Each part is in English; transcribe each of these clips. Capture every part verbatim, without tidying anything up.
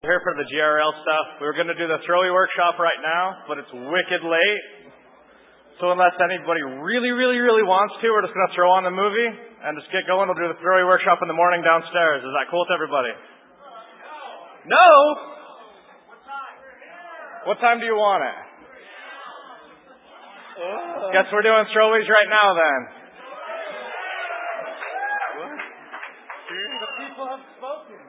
Here for the G R L stuff. We were going to do the Throwy workshop right now, but it's wicked late. So unless anybody really, really, really wants to, we're just going to throw on the movie and just get going. We'll do the Throwy workshop in the morning downstairs. Is that cool with everybody? No? No? What time do you want it? Uh. Guess we're doing Throwies right now then. What? The people have spoken.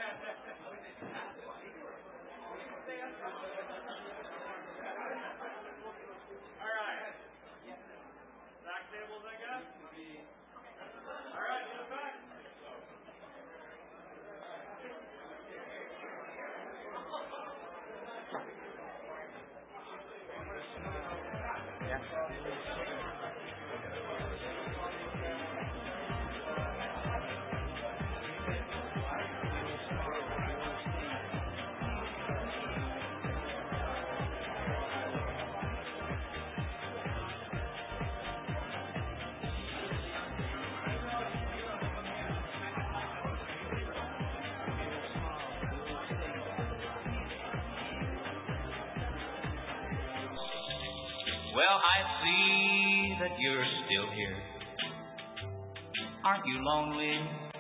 Well, I see that you're still here. Aren't you lonely?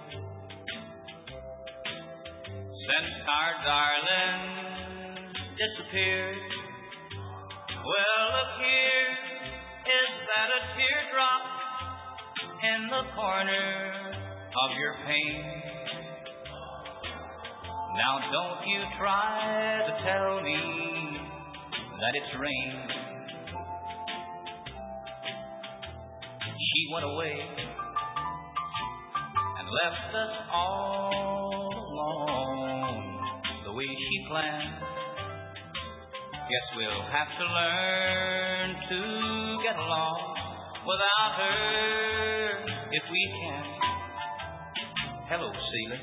Since our darling disappeared. Well, look here, is that a teardrop in the corner of your pane? Now don't you try to tell me that it's rain. She went away and left us all alone the way she planned. Guess we'll have to learn to get along without her if we can. Hello, Celia.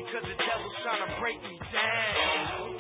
because the devil's trying to break me down.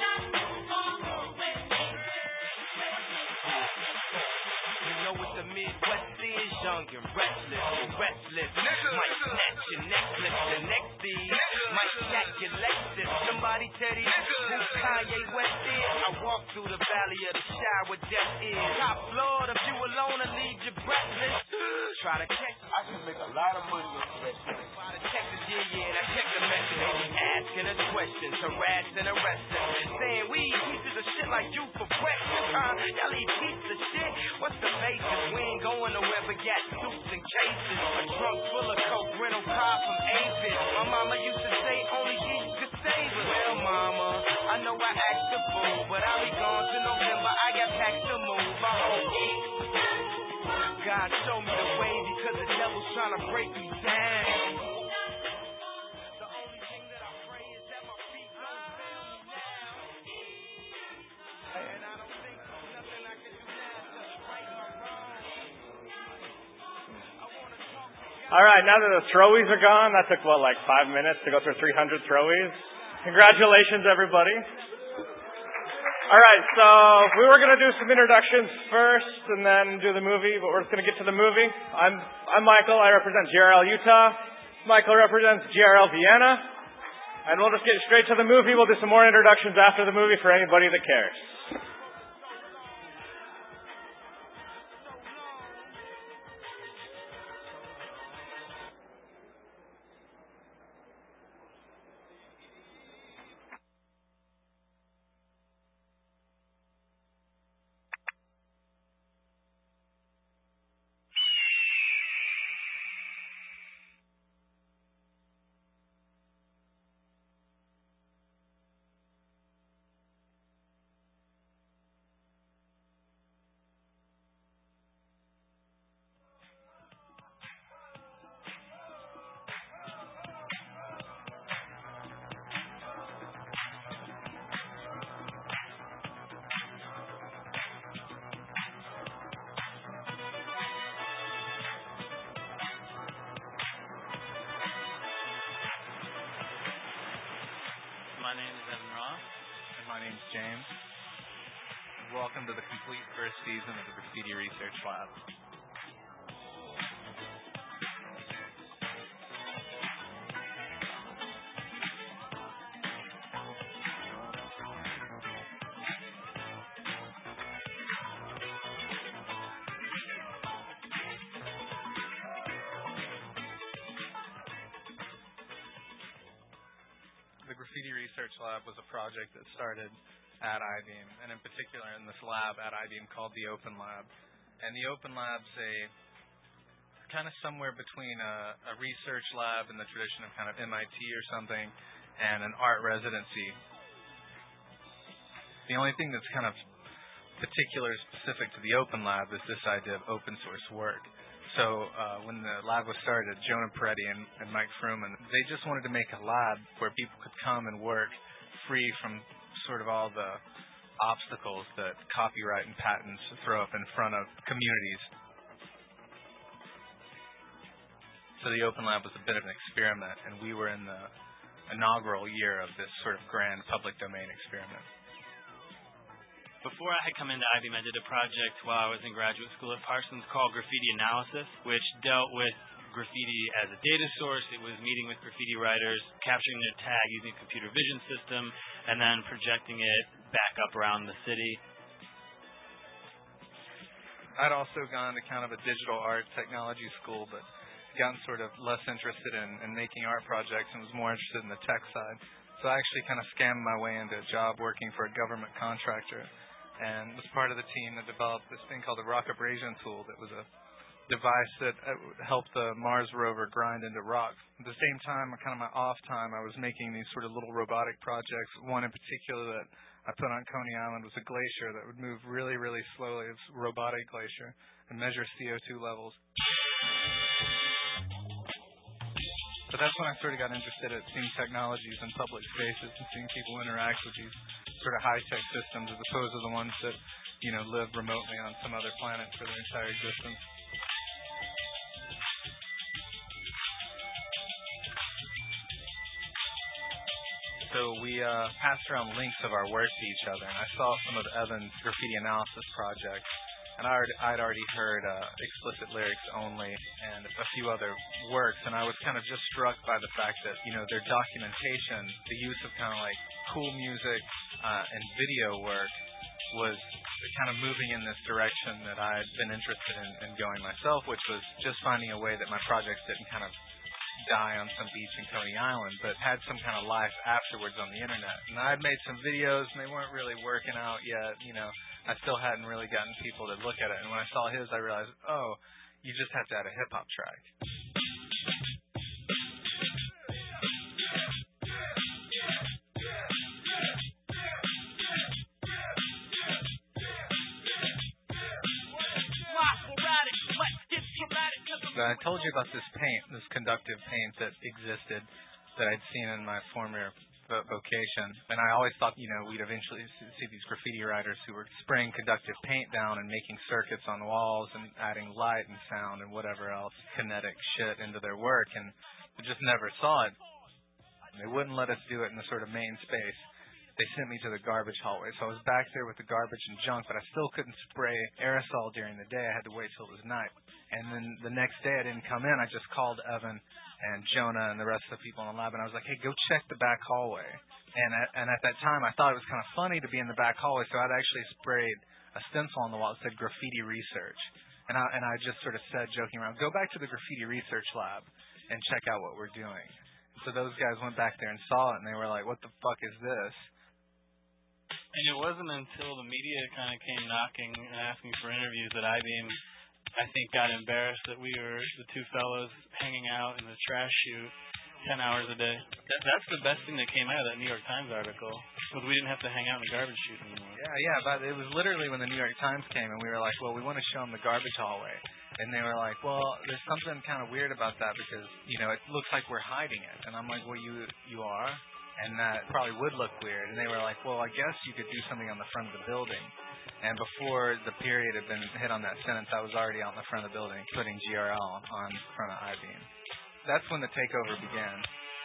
You know what the Midwest is, young and restless, restless. Might snatch your necklace, the next thing might jack your Lexus. Somebody tell these who Kanye West is. I walk through the valley of the shadow where death is. Top floor, if you alone, I leave you breathless. Try to catch me. I can make a lot of money on that shit. By the Texas, yeah, yeah, and I check the message. Asking us questions, harassing, arresting. Saying we eat pieces of shit like you for breakfast, huh? Y'all eat pieces of shit? What's the basis? We ain't going nowhere but got suits and cases. A trunk full of coke, rental car from Avis. My mama used to say only Jesus could save us. Well, mama, I know I act the fool, but I'll be gone to November. I got packed to move. I hope God show me the way because the devil's trying to break me down. The only thing that I pray is that my feet don't fail me now. And I don't think there's nothing I can do now to right my wrong. I want to talk to God. All right, now that the throwies are gone, that took, what, like five minutes to go through three hundred throwies? Congratulations, everybody. All right, so we were going to do some introductions first and then do the movie, but we're just going to get to the movie. I'm I'm Michael. I represent G R L Utah. Michael represents G R L Vienna. And we'll just get straight to the movie. We'll do some more introductions after the movie for anybody that cares. My name is Evan Ross. And my name's James. Welcome to the complete first season of the Graffiti Research Lab. The Graffiti Research Lab was a project that started at I-Beam, and in particular in this lab at I-Beam called the Open Lab. And the Open Lab's a kind of somewhere between a, a research lab in the tradition of kind of M I T or something and an art residency. The only thing that's kind of particular specific to the Open Lab is this idea of open source work. So uh, when the lab was started, Jonah Peretti and, and Mike Fruman, they just wanted to make a lab where people could come and work free from sort of all the obstacles that copyright and patents throw up in front of communities. So the Open Lab was a bit of an experiment, and we were in the inaugural year of this sort of grand public domain experiment. Before I had come into I-Beam, I did a project while I was in graduate school at Parsons called Graffiti Analysis, which dealt with graffiti as a data source. It was meeting with graffiti writers, capturing their tag using a computer vision system, and then projecting it back up around the city. I'd also gone to kind of a digital art technology school, but gotten sort of less interested in, in making art projects and was more interested in the tech side. So I actually kind of scammed my way into a job working for a government contractor and was part of the team that developed this thing called the rock abrasion tool that was a device that helped the Mars rover grind into rock. At the same time, kind of my off time, I was making these sort of little robotic projects. One in particular that I put on Coney Island was a glacier that would move really, really slowly. It's a robotic glacier and measure C O two levels. But that's when I sort of got interested in seeing technologies in public spaces and seeing people interact with these sort of high-tech systems as opposed to the ones that, you know, live remotely on some other planet for their entire existence. so we uh, passed around links of our work to each other, and I saw some of Evan's graffiti analysis projects, and I already, I'd already heard uh, Explicit Lyrics Only and a few other works, and I was kind of just struck by the fact that, you know, their documentation, the use of kind of like cool music uh, and video work was kind of moving in this direction that I had been interested in, in going myself, which was just finding a way that my projects didn't kind of die on some beach in Coney Island, but had some kind of life afterwards on the internet. And I had made some videos, and they weren't really working out yet. You know, I still hadn't really gotten people to look at it. And when I saw his, I realized, oh, you just have to add a hip-hop track. I told you about this paint, this conductive paint that existed that I'd seen in my former vocation. And I always thought, you know, we'd eventually see these graffiti writers who were spraying conductive paint down and making circuits on walls and adding light and sound and whatever else kinetic shit into their work. And we just never saw it. They wouldn't let us do it in the sort of main space. They sent me to the garbage hallway. So I was back there with the garbage and junk, but I still couldn't spray aerosol during the day. I had to wait till it was night. And then the next day I didn't come in. I just called Evan and Jonah and the rest of the people in the lab, and I was like, hey, go check the back hallway. And at, and at that time I thought it was kind of funny to be in the back hallway, so I'd actually sprayed a stencil on the wall that said graffiti research. And I, and I just sort of said, joking around, go back to the graffiti research lab and check out what we're doing. And so those guys went back there and saw it, and they were like, what the fuck is this? And it wasn't until the media kind of came knocking and asking for interviews that I-Beam, I think, got embarrassed that we were the two fellows hanging out in the trash chute ten hours a day. That, that's the best thing that came out of that New York Times article, was we didn't have to hang out in the garbage chute anymore. Yeah, yeah, but it was literally when the New York Times came, and we were like, well, we want to show them the garbage hallway. And they were like, well, there's something kind of weird about that because, you know, it looks like we're hiding it. And I'm like, well, you you are? And that probably would look weird. And they were like, well, I guess you could do something on the front of the building. And before the period had been hit on that sentence, I was already out in the front of the building putting G R L on front of I-Beam. That's when the takeover began.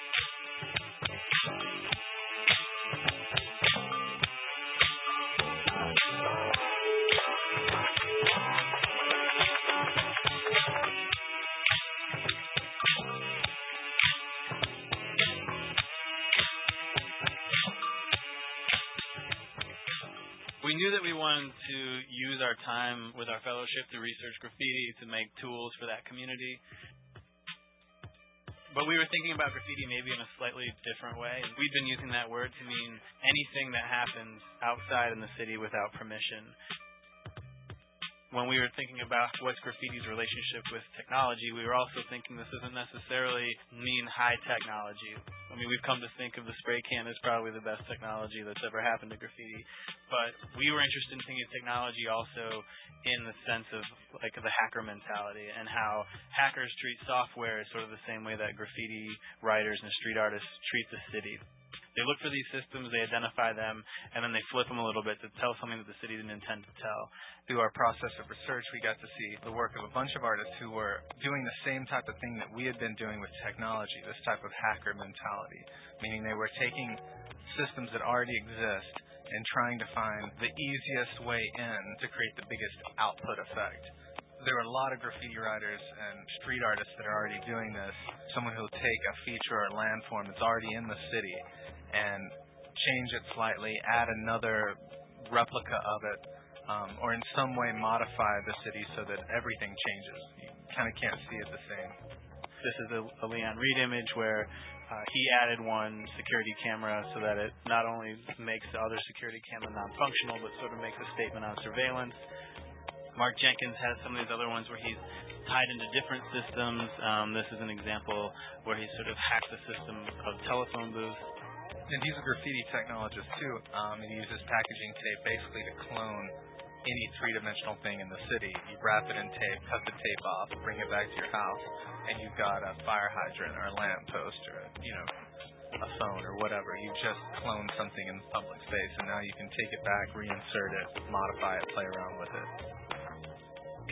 We knew that we wanted to use our time with our fellowship to research graffiti, to make tools for that community. But we were thinking about graffiti maybe in a slightly different way. We've been using that word to mean anything that happens outside in the city without permission. When we were thinking about what's graffiti's relationship with technology, we were also thinking this doesn't necessarily mean high technology. I mean, we've come to think of the spray can as probably the best technology that's ever happened to graffiti. But we were interested in thinking of technology also in the sense of like the hacker mentality and how hackers treat software is sort of the same way that graffiti writers and street artists treat the city. They look for these systems, they identify them, and then they flip them a little bit to tell something that the city didn't intend to tell. Through our process of research, we got to see the work of a bunch of artists who were doing the same type of thing that we had been doing with technology, this type of hacker mentality, meaning they were taking systems that already exist and trying to find the easiest way in to create the biggest output effect. There are a lot of graffiti writers and street artists that are already doing this. Someone who'll take a feature or landform that's already in the city and change it slightly, add another replica of it, um, or in some way modify the city so that everything changes. You kind of can't see it the same. This is a, a Leon Reed image where uh, he added one security camera so that it not only makes the other security camera non-functional, but sort of makes a statement on surveillance. Mark Jenkins has some of these other ones where he's tied into different systems. Um, this is an example where he sort of hacked the system of telephone booths. And he's a graffiti technologist too, um, and he uses packaging tape basically to clone any three-dimensional thing in the city. You wrap it in tape, cut the tape off, bring it back to your house, and you've got a fire hydrant or a lamp post or, a, you know, a phone or whatever. You just clone something in public space, and now you can take it back, reinsert it, modify it, play around with it.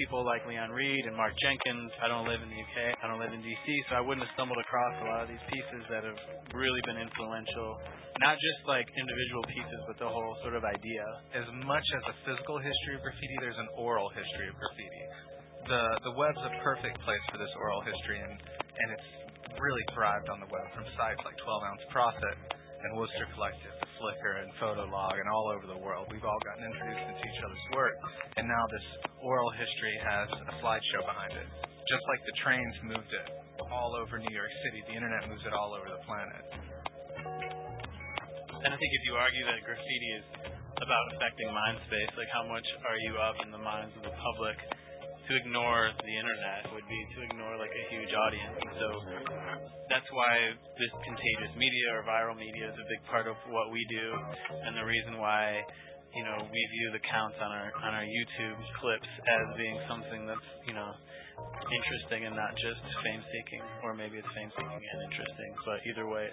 people like Leon Reed and Mark Jenkins. I don't live in the U K. I don't live in D C, so I wouldn't have stumbled across a lot of these pieces that have really been influential. Not just like individual pieces, but the whole sort of idea. As much as a physical history of graffiti, there's an oral history of graffiti. The the web's a perfect place for this oral history, and, and it's really thrived on the web from sites like twelve ounce Profit and Worcester Collective, Flickr and Photolog, and all over the world. We've all gotten introduced into each other's work, and now this oral history has a slideshow behind it. Just like the trains moved it all over New York City, the internet moves it all over the planet. And I think if you argue that graffiti is about affecting mind space, like how much are you up in the minds of the public, to ignore the internet would be to ignore like a huge audience. And so that's why this contagious media or viral media is a big part of what we do, and the reason why, you know, we view the counts on our on our YouTube clips as being something that's, you know, interesting and not just fame seeking, or maybe it's fame seeking and interesting, but either way.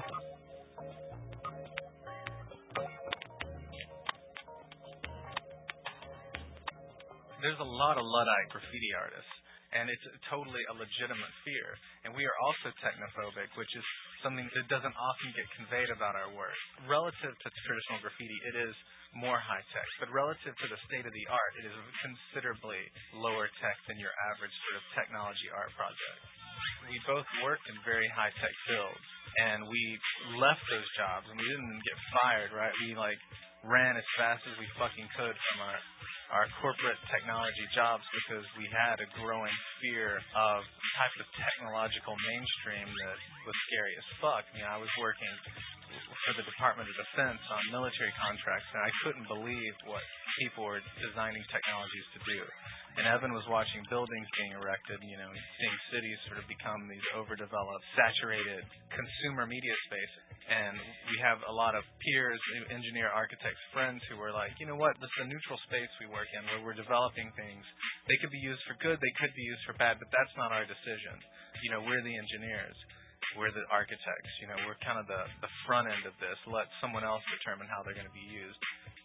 There's a lot of Luddite graffiti artists, and it's totally a legitimate fear. And we are also technophobic, which is something that doesn't often get conveyed about our work. Relative to traditional graffiti, it is more high-tech, but relative to the state of the art, it is considerably lower tech than your average sort of technology art project. We both worked in very high-tech fields, and we left those jobs, and we didn't get fired, right? We, like, ran as fast as we fucking could from our our corporate technology jobs because we had a growing fear of the type of technological mainstream that was scary as fuck. I mean, I was working for the Department of Defense on military contracts, and I couldn't believe what people were designing technologies to do. And Evan was watching buildings being erected, you know, seeing cities sort of become these overdeveloped, saturated consumer media spaces. And we have a lot of peers, engineer, architects, friends who were like, you know what, this is a neutral space we work in where we're developing things. They could be used for good, they could be used for bad, but that's not our decision. You know, we're the engineers. We're the architects. You know, we're kind of the, the front end of this. Let someone else determine how they're going to be used.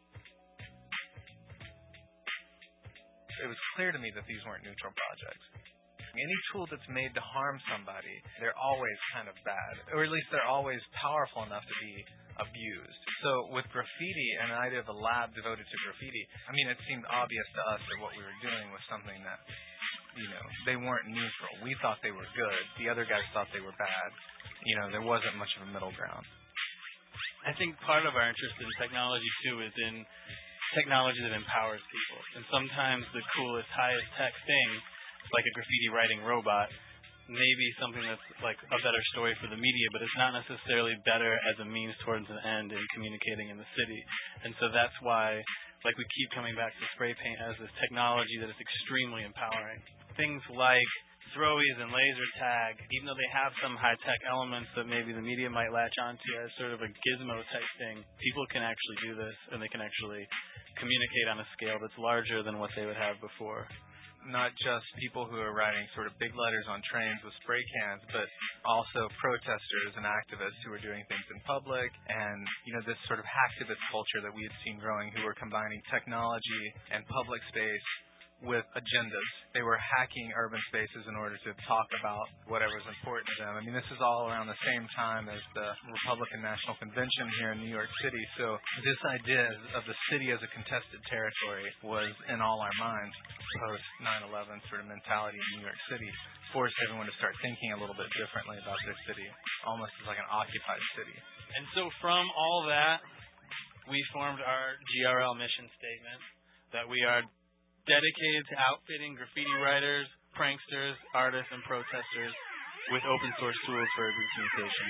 It was clear to me that these weren't neutral projects. Any tool that's made to harm somebody, they're always kind of bad, or at least they're always powerful enough to be abused. So with graffiti and the idea of a lab devoted to graffiti, I mean, it seemed obvious to us that what we were doing was something that, you know, they weren't neutral. We thought they were good. The other guys thought they were bad. You know, there wasn't much of a middle ground. I think part of our interest in technology, too, is in technology that empowers people. And sometimes the coolest, highest tech thing, like a graffiti writing robot, may be something that's like a better story for the media, but it's not necessarily better as a means towards an end in communicating in the city. And so that's why, like, we keep coming back to spray paint as this technology that is extremely empowering. Things like throwies and laser tag, even though they have some high-tech elements that maybe the media might latch onto as sort of a gizmo-type thing, people can actually do this, and they can actually communicate on a scale that's larger than what they would have before. Not just people who are writing sort of big letters on trains with spray cans, but also protesters and activists who are doing things in public, and, you know, this sort of hacktivist culture that we had seen growing, who were combining technology and public space with agendas. They were hacking urban spaces in order to talk about whatever was important to them. I mean, this is all around the same time as the Republican National Convention here in New York City. So this idea of the city as a contested territory was in all our minds post nine eleven sort of mentality in New York City. Forced everyone to start thinking a little bit differently about their city, almost as like an occupied city. And so from all that, we formed our G R L mission statement that we are dedicated to outfitting graffiti writers, pranksters, artists, and protesters with open source tools for urban communication.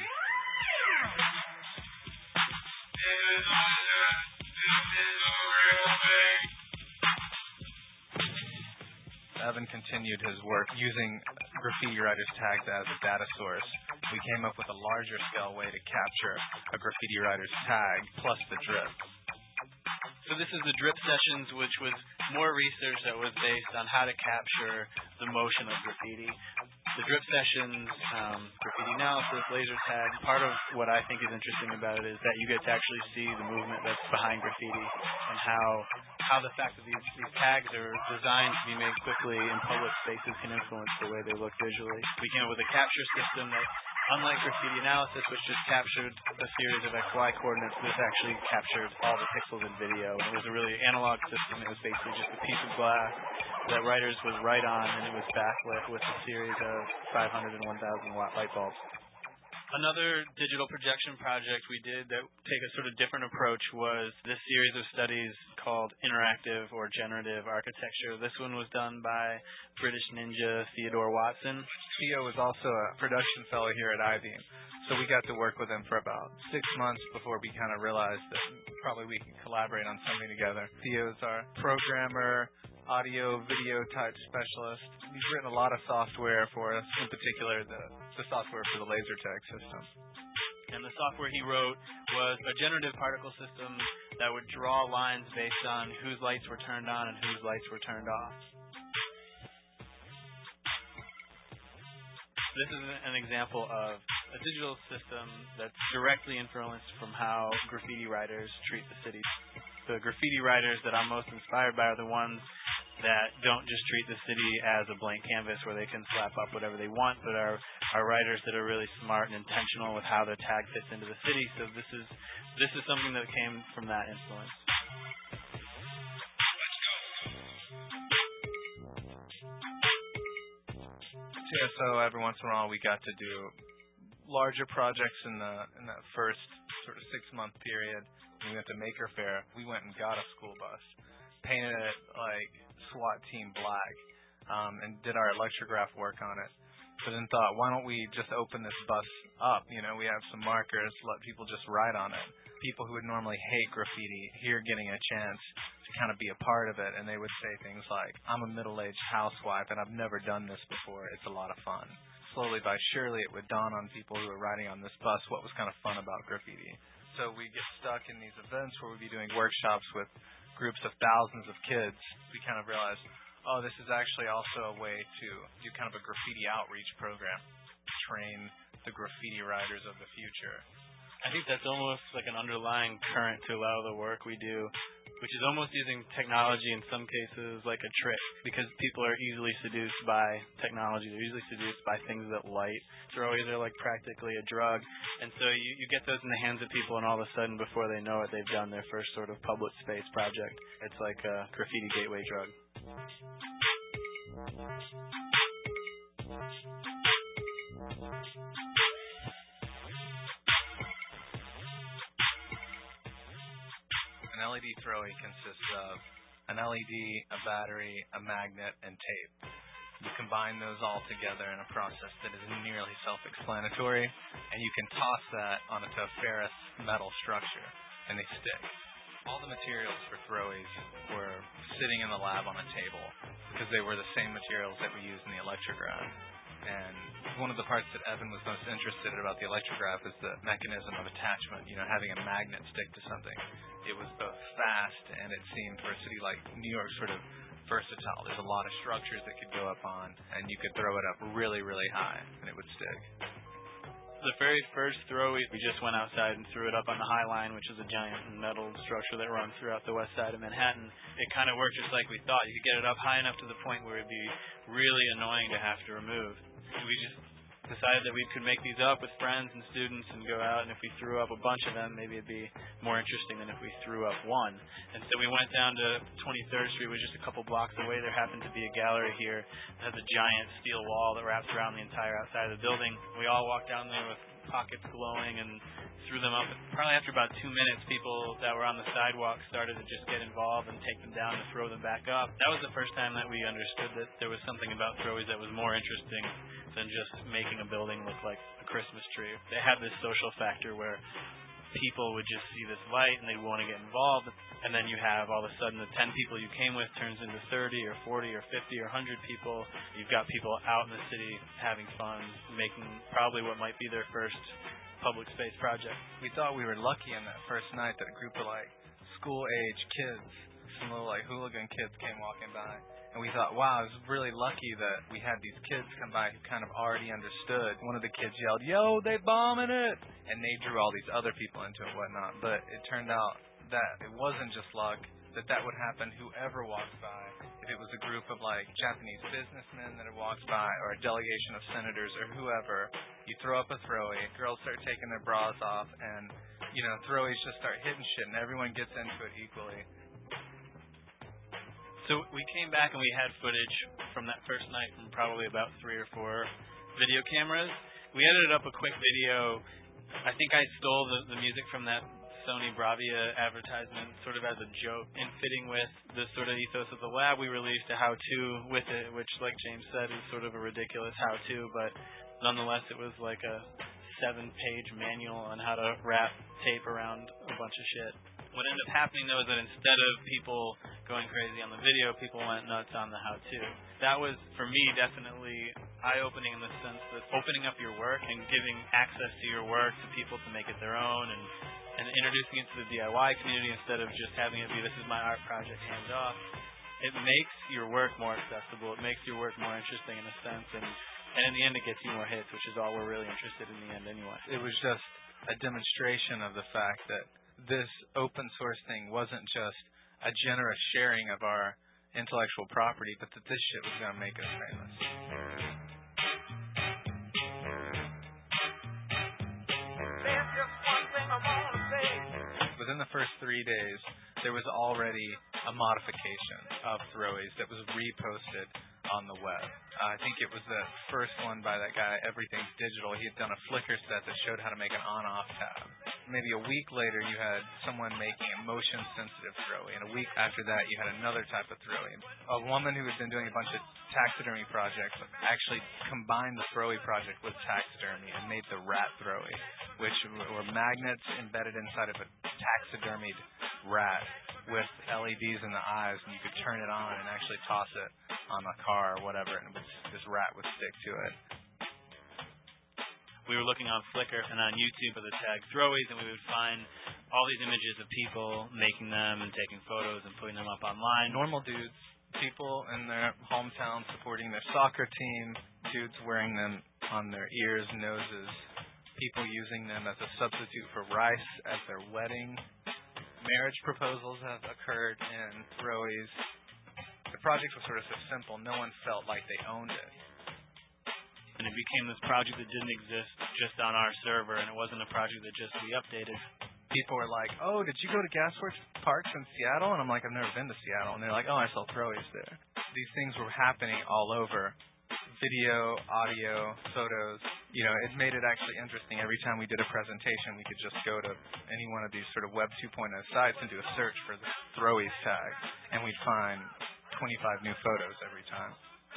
Evan continued his work using graffiti writers' tags as a data source. We came up with a larger scale way to capture a graffiti writer's tag plus the drip. So this is the drip sessions, which was more research that was based on how to capture the motion of graffiti. The drip sessions, um, graffiti analysis, laser tag, part of what I think is interesting about it is that you get to actually see the movement that's behind graffiti and how how the fact that these, these tags are designed to be made quickly in public spaces can influence the way they look visually. We came up with a capture system that, unlike graffiti analysis, which just captured a series of X Y coordinates, this actually captured all the pixels in video. And it was a really analog system. It was basically just a piece of glass that writers would write on, and it was backlit with a series of five hundred and one thousand watt light bulbs. Another digital projection project we did that take a sort of different approach was this series of studies called Interactive or Generative Architecture. This one was done by British ninja Theodore Watson. Theo was also a production fellow here at I-Beam, so we got to work with him for about six months before we kind of realized that probably we could collaborate on something together. Theo's our programmer, audio, video type specialist. He's written a lot of software for us, in particular the, the software for the LaserTag system. And the software he wrote was a generative particle system that would draw lines based on whose lights were turned on and whose lights were turned off. This is an example of a digital system that's directly influenced from how graffiti writers treat the city. The graffiti writers that I'm most inspired by are the ones that don't just treat the city as a blank canvas where they can slap up whatever they want, but are, are writers that are really smart and intentional with how their tag fits into the city. So this is this is something that came from that influence. Yeah, so every once in a while we got to do larger projects in the in that first sort of six month period. We went to Maker Faire. We went and got a school bus, painted it like SWAT team black, um, and did our electrograph work on it. But then thought, why don't we just open this bus up? You know, we have some markers, let people just write on it. People who would normally hate graffiti here getting a chance to kind of be a part of it, and they would say things like, I'm a middle-aged housewife and I've never done this before. It's a lot of fun. Slowly by surely it would dawn on people who were riding on this bus what was kind of fun about graffiti. So we get stuck in these events where we'd be doing workshops with groups of thousands of kids. We kind of realized, oh, this is actually also a way to do kind of a graffiti outreach program, train the graffiti writers of the future. I think that's almost like an underlying current to a lot of the work we do, which is almost using technology in some cases like a trick, because people are easily seduced by technology. They're easily seduced by things that light. Throwaways are like practically a drug. And so you, you get those in the hands of people, and all of a sudden, before they know it, they've done their first sort of public space project. It's like a graffiti gateway drug. An L E D throwaway consists of an L E D, a battery, a magnet, and tape. You combine those all together in a process that is nearly self-explanatory, and you can toss that onto a ferrous metal structure, and they stick. All the materials for throwaways were sitting in the lab on a table because they were the same materials that we used in the electrograph. And one of the parts that Evan was most interested in about the electrograph is the mechanism of attachment, you know, having a magnet stick to something. It was both fast, and it seemed for a city like New York sort of versatile. There's a lot of structures that could go up on, and you could throw it up really, really high, and it would stick. The very first throwaway, we just went outside and threw it up on the High Line, which is a giant metal structure that runs throughout the west side of Manhattan. It kind of worked just like we thought. You could get it up high enough to the point where it would be really annoying to have to remove. We just decided that we could make these up with friends and students and go out, and if we threw up a bunch of them, maybe it'd be more interesting than if we threw up one. And so we went down to twenty-third Street, which is just a couple blocks away. There happened to be a gallery here that has a giant steel wall that wraps around the entire outside of the building. We all walked down there with pockets glowing and threw them up. Probably after about two minutes, people that were on the sidewalk started to just get involved and take them down and throw them back up. That was the first time that we understood that there was something about throwaways that was more interesting than just making a building look like a Christmas tree. They had this social factor where people would just see this light and they'd want to get involved, and then you have all of a sudden the ten people you came with turns into thirty or forty or fifty or one hundred people. You've got people out in the city having fun, making probably what might be their first public space project. We thought we were lucky in that first night that a group of like school-age kids, some little like hooligan kids came walking by. And we thought, wow, it was really lucky that we had these kids come by who kind of already understood. One of the kids yelled, yo, they bombing it! And they drew all these other people into it and whatnot. But it turned out that it wasn't just luck. that that would happen whoever walked by. If it was a group of like Japanese businessmen that had walked by, or a delegation of senators or whoever, you throw up a throwy, girls start taking their bras off, and you know, throwies just start hitting shit, and everyone gets into it equally. So we came back and we had footage from that first night from probably about three or four video cameras. We edited up a quick video. I think I stole the, the music from that Sony Bravia advertisement sort of as a joke, and fitting with the sort of ethos of the lab, we released a how-to with it, which, like James said, is sort of a ridiculous how-to, but nonetheless it was like a seven-page manual on how to wrap tape around a bunch of shit. What ended up happening, though, is that instead of people going crazy on the video, people went nuts on the how-to. That was, for me, definitely eye-opening in the sense that opening up your work and giving access to your work to people to make it their own, and, and introducing it to the D I Y community instead of just having it be, this is my art project, hands off. It makes your work more accessible. It makes your work more interesting in a sense, and, and in the end, it gets you more hits, which is all we're really interested in the end anyway. It was just a demonstration of the fact that this open source thing wasn't just a generous sharing of our intellectual property, but that this shit was going to make us famous. Within the first three days, there was already a modification of Throwies that was reposted on the web. Uh, I think it was the first one by that guy, Everything's Digital. He had done a Flickr set that showed how to make an on-off tab. Maybe a week later, you had someone making a motion-sensitive Throwie, and a week after that, you had another type of Throwie. A woman who had been doing a bunch of taxidermy projects actually combined the Throwie project with taxidermy and made the rat Throwie, which were magnets embedded inside of a taxidermied rat with L E Ds in the eyes, and you could turn it on and actually toss it on a car or whatever, and it would, this rat would stick to it. We were looking on Flickr and on YouTube for the tag Throwies, and we would find all these images of people making them and taking photos and putting them up online. Normal dudes, people in their hometown supporting their soccer team, dudes wearing them on their ears, noses, people using them as a substitute for rice at their wedding. Marriage proposals have occurred in Throwies. The project was sort of so simple, no one felt like they owned it. And it became this project that didn't exist just on our server, and it wasn't a project that just we updated. People were like, oh, did you go to Gasworks Parks in Seattle? And I'm like, I've never been to Seattle. And they're like, oh, I saw Throwies there. These things were happening all over. Video, audio, photos. You know, it made it actually interesting. Every time we did a presentation, we could just go to any one of these sort of Web two point oh sites and do a search for the Throwies tag, and we'd find twenty-five new photos every time.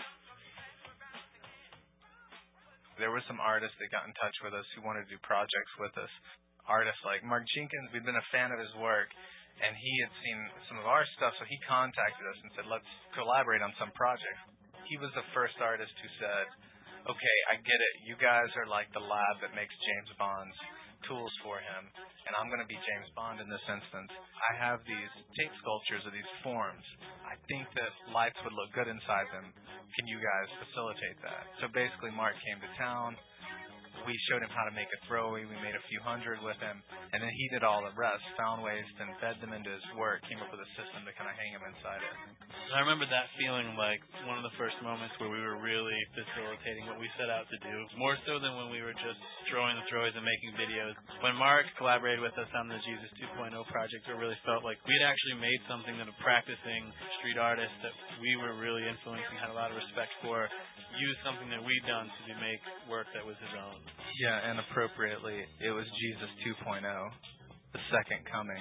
There were some artists that got in touch with us who wanted to do projects with us. Artists like Mark Jenkins, we'd been a fan of his work, and he had seen some of our stuff, so he contacted us and said, let's collaborate on some projects. He was the first artist who said, okay, I get it. You guys are like the lab that makes James Bond's tools for him, and I'm going to be James Bond in this instance. I have these tape sculptures of these forms. I think that lights would look good inside them. Can you guys facilitate that? So basically, Mark came to town. We showed him how to make a Throwie. We made a few hundred with him, and then he did all the rest, found ways to embed them into his work, came up with a system to kind of hang them inside it. I remember that feeling like one of the first moments where we were really facilitating what we set out to do, more so than when we were just throwing the Throwies and making videos. When Mark collaborated with us on the Jesus two point oh project, it really felt like we had actually made something that a practicing street artist that we were really influencing, had a lot of respect for, used something that we'd done to make work that was his own. Yeah, and appropriately, it was Jesus two point oh, the second coming.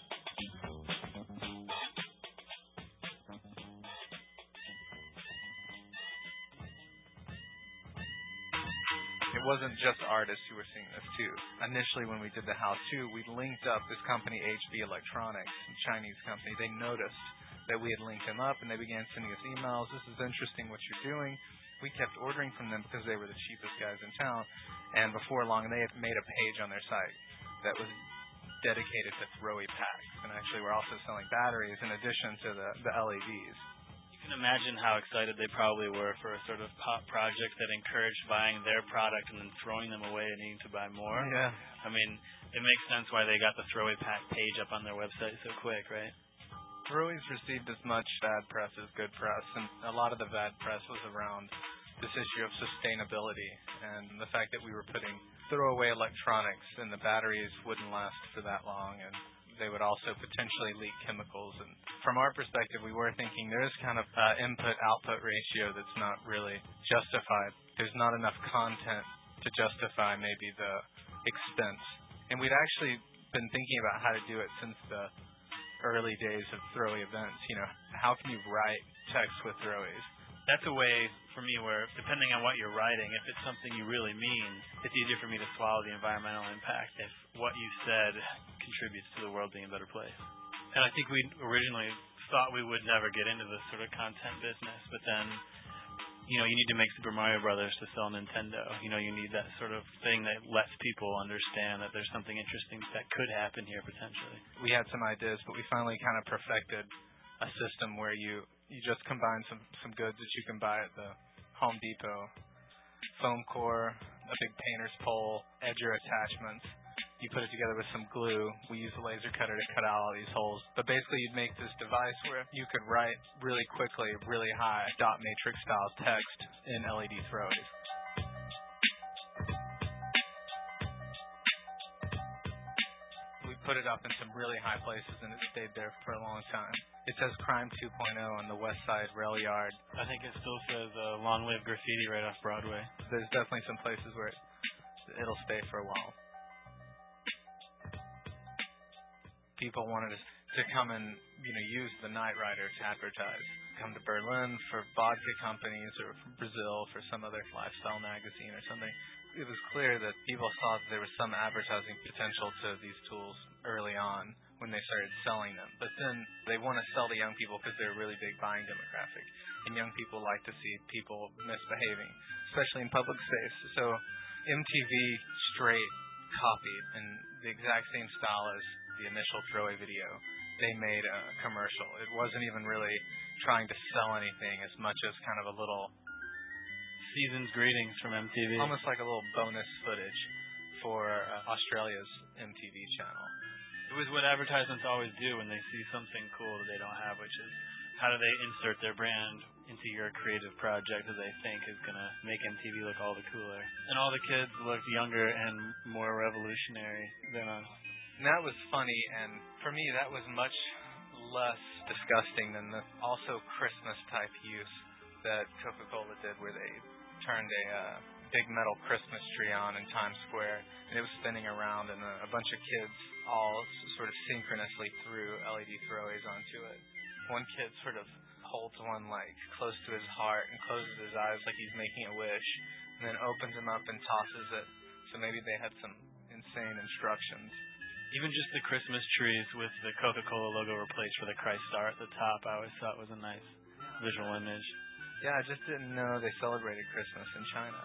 It wasn't just artists who were seeing this too. Initially, when we did the how-to, we linked up this company, H B Electronics, a Chinese company. They noticed that we had linked them up, and they began sending us emails. This is interesting what you're doing. We kept ordering from them because they were the cheapest guys in town. And before long, they had made a page on their site that was dedicated to Throwie packs. And actually, we're also selling batteries in addition to the, the L E Ds. You can imagine how excited they probably were for a sort of pop project that encouraged buying their product and then throwing them away and needing to buy more. Yeah. I mean, it makes sense why they got the Throwie pack page up on their website so quick, right? Throwaways received as much bad press as good press, and a lot of the bad press was around this issue of sustainability and the fact that we were putting throwaway electronics and the batteries wouldn't last for that long, and they would also potentially leak chemicals. And from our perspective, we were thinking there is kind of uh, input-output ratio that's not really justified. There's not enough content to justify maybe the expense. And we'd actually been thinking about how to do it since the early days of throwaway events. You know, how can you write text with throwaways? That's a way for me where, depending on what you're writing, if it's something you really mean, it's easier for me to swallow the environmental impact if what you said contributes to the world being a better place. And I think we originally thought we would never get into this sort of content business, but then, you know, you need to make Super Mario Brothers to sell Nintendo. You know, you need that sort of thing that lets people understand that there's something interesting that could happen here potentially. We had some ideas, but we finally kind of perfected a system where you you just combine some some goods that you can buy at the Home Depot, foam core, a big painter's pole, edger attachments. You put it together with some glue. We use a laser cutter to cut out all these holes. But basically, you'd make this device where you could write really quickly, really high dot matrix style text in L E D throwaways. We put it up in some really high places, and it stayed there for a long time. It says Crime two point oh on the West Side Rail Yard. I think it still says uh, Long Live Graffiti right off Broadway. There's definitely some places where it, it'll stay for a while. People wanted us to come and, you know, use the Night Rider to advertise. Come to Berlin for vodka companies, or from Brazil for some other lifestyle magazine or something. It was clear that people saw that there was some advertising potential to these tools early on when they started selling them. But then they want to sell to young people because they're a really big buying demographic. And young people like to see people misbehaving, especially in public space. So M T V straight copied in the exact same style as the initial throwaway video. They made a commercial. It wasn't even really trying to sell anything as much as kind of a little season's greetings from M T V. Almost like a little bonus footage for uh, Australia's M T V channel. It was what advertisements always do when they see something cool that they don't have, which is how do they insert their brand into your creative project that they think is going to make M T V look all the cooler. And all the kids looked younger and more revolutionary than us. And that was funny, and for me that was much less disgusting than the also Christmas-type use that Coca-Cola did, where they turned a uh, big metal Christmas tree on in Times Square, and it was spinning around, and a, a bunch of kids all sort of synchronously threw L E D throwaways onto it. One kid sort of holds one like close to his heart and closes his eyes like he's making a wish, and then opens them up and tosses it. So maybe they had some insane instructions. Even just the Christmas trees with the Coca-Cola logo replaced for the Christ star at the top, I always thought was a nice visual image. Yeah, I just didn't know they celebrated Christmas in China.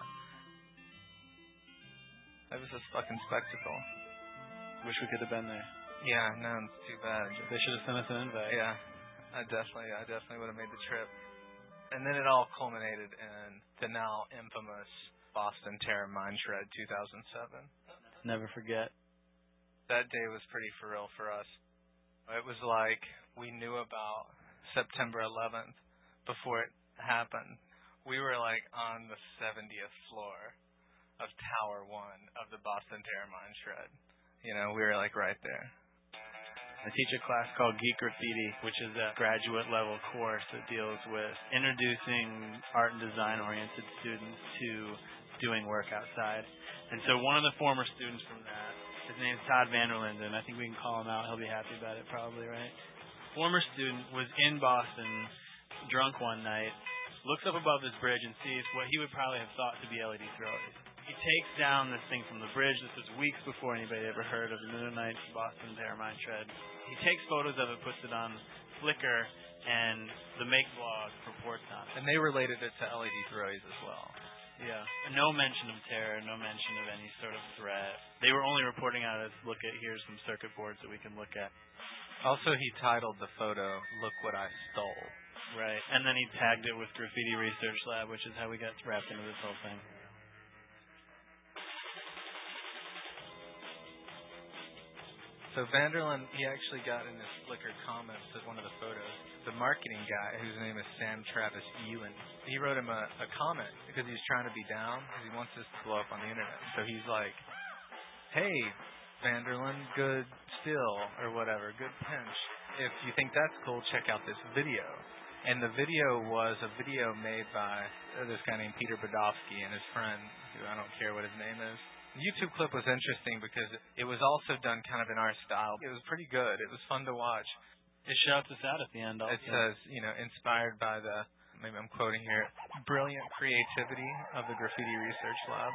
That was a fucking spectacle. Wish we could have been there. Yeah, no, it's too bad. They should have sent us an invite. Yeah, I definitely, I definitely would have made the trip. And then it all culminated in the now infamous Boston Terror Mine Shred two thousand seven. Never forget. That day was pretty surreal for us. It was like we knew about September eleventh before it happened. We were like on the seventieth floor of Tower One of the Boston Terror Mine Shred. You know, we were like right there. I teach a class called Geek Graffiti, which is a graduate level course that deals with introducing art and design oriented students to doing work outside. And so one of the former students from that, his name's Todd Vanderlinden. I think we can call him out. He'll be happy about it probably, right? Former student was in Boston, drunk one night, looks up above this bridge and sees what he would probably have thought to be L E D throwaways. He takes down this thing from the bridge. This was weeks before anybody ever heard of the Moon Night Boston Terror Mine Shred. He takes photos of it, puts it on Flickr, and the Make blog reports on it. And they related it to L E D throwaways as well. Yeah. No mention of terror, no mention of any sort of threat. They were only reporting out as, look at, here's some circuit boards that we can look at. Also, he titled the photo, Look What I Stole. Right. And then he tagged it with Graffiti Research Lab, which is how we got wrapped into this whole thing. So Vanderlyn, he actually got in his Flickr comments of one of the photos. The marketing guy, whose name is Sam Travis Ewan, he wrote him a, a comment because he's trying to be down because he wants this to blow up on the internet. So he's like, hey, Vanderlyn, good still, or whatever, good pinch. If you think that's cool, check out this video. And the video was a video made by this guy named Peter Badofsky and his friend, who I don't care what his name is. The YouTube clip was interesting because it was also done kind of in our style. It was pretty good. It was fun to watch. It shouts us out at the end. Also. It says, you know, inspired by the, maybe I'm quoting here, brilliant creativity of the Graffiti Research Lab.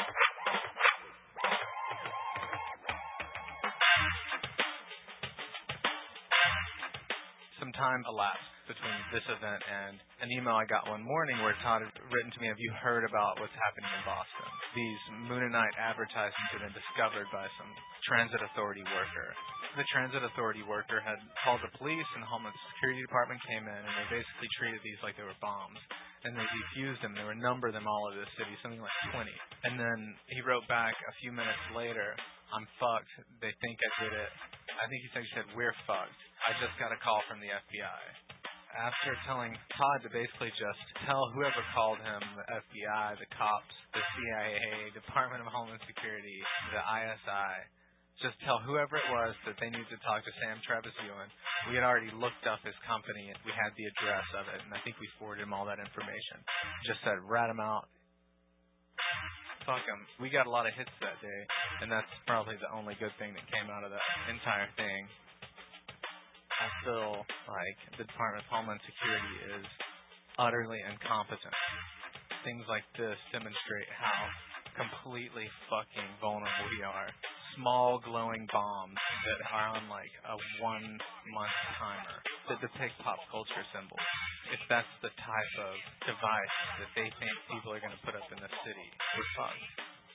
Some time elapsed between this event and an email I got one morning where Todd had written to me, have you heard about what's happening in Boston? These Moonanite advertisements had been discovered by some transit authority worker. The transit authority worker had called the police and the Homeland Security Department came in and they basically treated these like they were bombs. And they defused them. They would number them all over the city, something like twenty. And then he wrote back a few minutes later, I'm fucked. They think I did it. I think he said, he said, we're fucked. I just got a call from the F B I. After telling Todd to basically just tell whoever called him, the F B I, the cops, the C I A, Department of Homeland Security, the I S I, just tell whoever it was that they need to talk to Sam Travis Ewan. We had already looked up his company. We had the address of it, and I think we forwarded him all that information. Just said, rat him out. Fuck him. We got a lot of hits that day, and that's probably the only good thing that came out of that entire thing. I feel like the Department of Homeland Security is utterly incompetent. Things like this demonstrate how completely fucking vulnerable we are. Small glowing bombs that are on like a one month timer that depict pop culture symbols. If that's the type of device that they think people are going to put up in the city, we're fucked.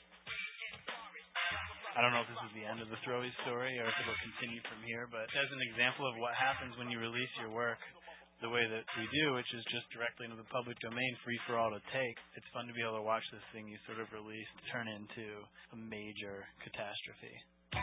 I don't know if this is the end of the Throwy story or if it'll continue from here, but as an example of what happens when you release your work the way that we do, which is just directly into the public domain, free for all to take, it's fun to be able to watch this thing you sort of released turn into a major catastrophe.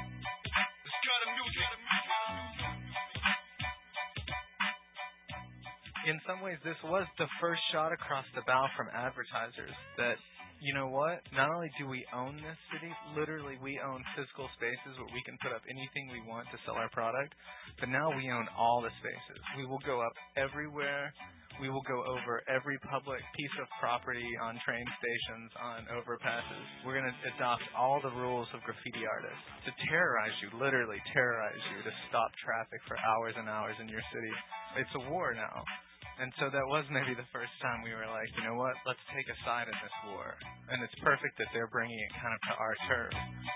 In some ways, this was the first shot across the bow from advertisers that, you know what? Not only do we own this city, literally we own physical spaces where we can put up anything we want to sell our product, but now we own all the spaces. We will go up everywhere. We will go over every public piece of property on train stations, on overpasses. We're going to adopt all the rules of graffiti artists to terrorize you, literally terrorize you, to stop traffic for hours and hours in your city. It's a war now. And so that was maybe the first time we were like, you know what, let's take a side in this war. And it's perfect that they're bringing it kind of to our turf.